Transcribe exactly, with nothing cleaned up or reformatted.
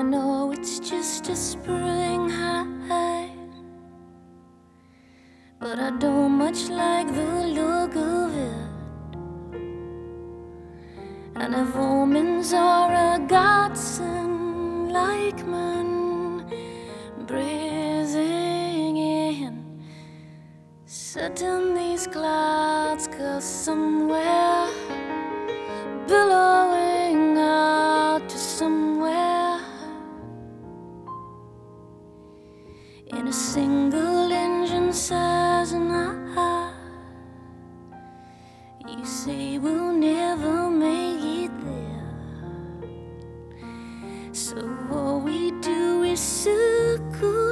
know it's just a spring high, but I don't much like the look of it. And if omens are a godsend like mine, breathing in, setting these clouds, 'cause somewhere billowing out to somewhere, in a single engine Cessna, you say we'll never make it there. So what we do is so cool.